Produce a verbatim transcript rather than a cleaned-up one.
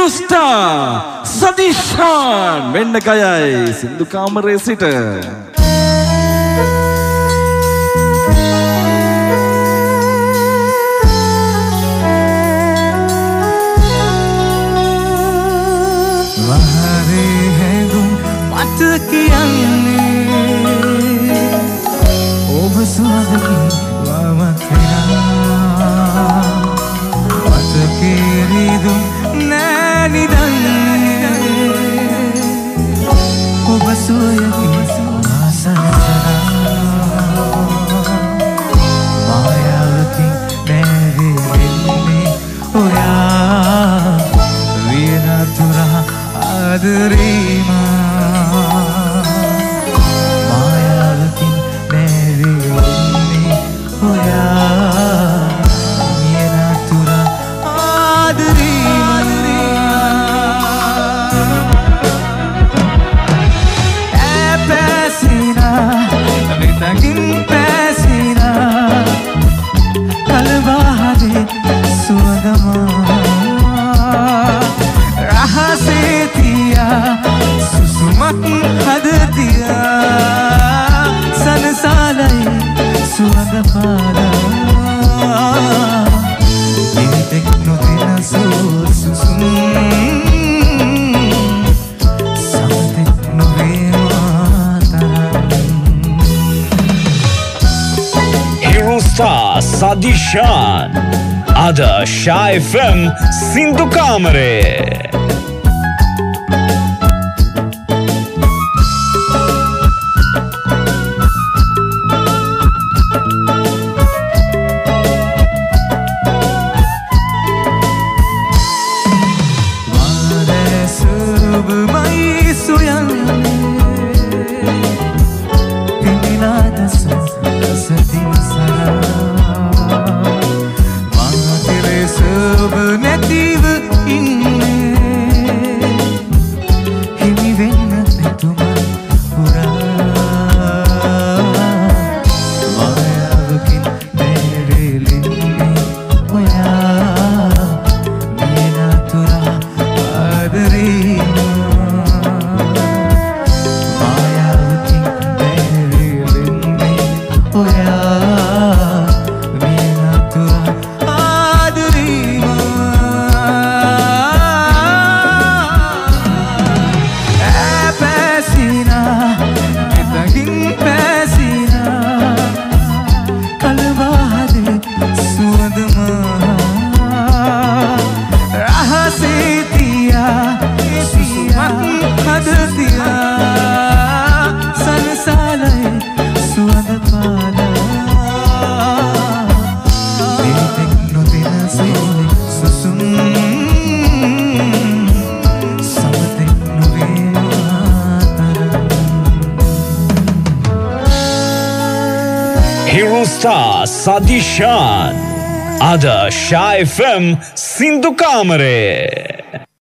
Hirusta Sadishan මෙන්න ගයයි සින්දු කාමරයේ සිට වහරේ හැඟුම් මට කියන්නේ ඔබ සුවඳකින් වමත් වෙනා මතකේ රිදුම් නෑනිදන්නේ ඔබ සුවයකින් ආසනසනා මායාවකින් නැරෙන්නේ ඔයා විනතුරා ආදරේමා මායාවකින් නැරෙන්නේ ඔයා විනතුරා ආදරේමා ඇපැසිනා විතකින් පැසිනා කලබහදේ සුවඳමා රහසේතියා සුසුමක් හදතියා සනසාලයි සුවඳ පාලා ඉනිතෙක් නොදෙන සුසුම් සමතෙක් නොවේවා තරම් Hirusta Sadishan Ada Shah F M Sindhu Kamare Hirusta Sadishan Ada Shah F M Sindhu Kamare